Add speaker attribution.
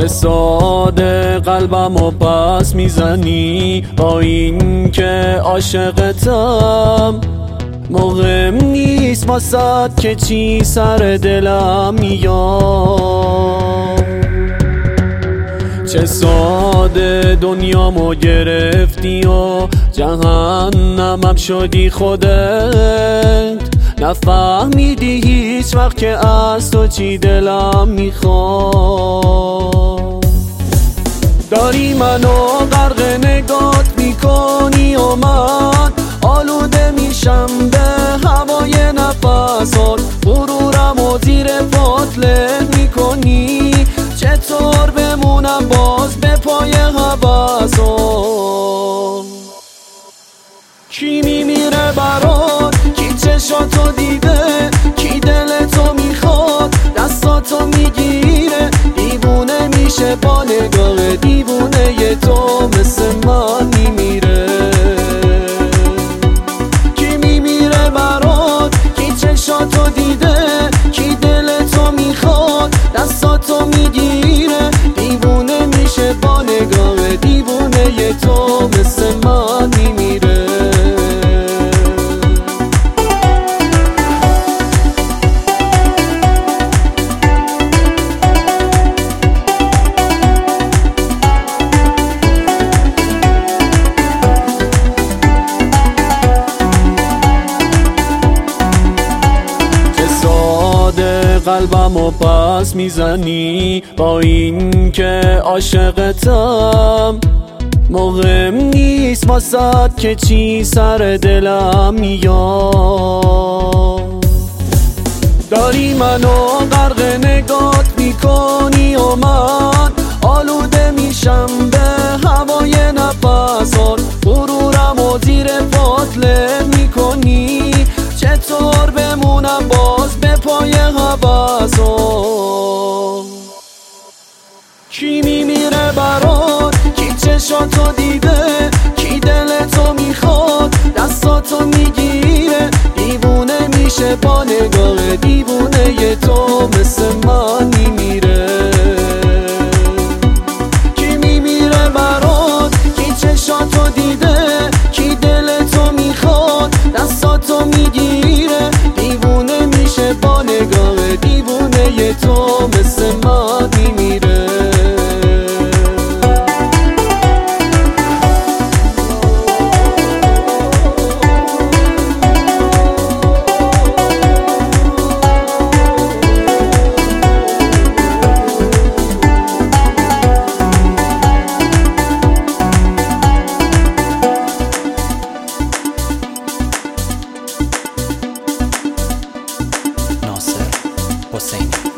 Speaker 1: چه ساده قلبمو پس میزنی با این که عاشقتم. مهم نیست واسد که چی سر دلم میاد. چه ساده دنیامو گرفتی و جهنمم شدی خودت. نفهمیدی هیچ وقت که از تو چی دلم میخواد. داری منو غرق نگات میکنی و من آلوده میشم به هوای نفسات. غرورم و زیر پات له میکنی، چطور بمونم باز به پای هوسات. کی میمیره برات، کی چشاتو دیده، کی دلتو میخواد دستاتو میگیره. دیوونه میشه با نگاه دیوونه تو، مثل من میمیره. کی میمیره برات، کی چشاتو دیده، کی دلتو میخواد دستاتو میگیره. دیوونه میشه با نگاه دیوونه تو، مثل من میمیره. قلبمو پس میزنی با این که عاشقتم. مهم نیست واسد که چی سر دلم میاد. داری منو غرق نگات میکنی و من آلوده میشم به هوای نفسات. غرورم و زیر پات له میکنی، چطور بمونم باز به پای هوسات. کی میمیره برات، کی چشاتو دیده، کی دلتو میخواد دستاتو میگیره. دیوونه میشه با نگاه دیوونه تو، مثل من میمیره. کی میمیره برات، کی چشاتو دیده، کی دلتو میخواد دستاتو میگیره. دیوونه میشه با نگاه دیوونه تو، مثل من میمیره.
Speaker 2: ناصر حسینی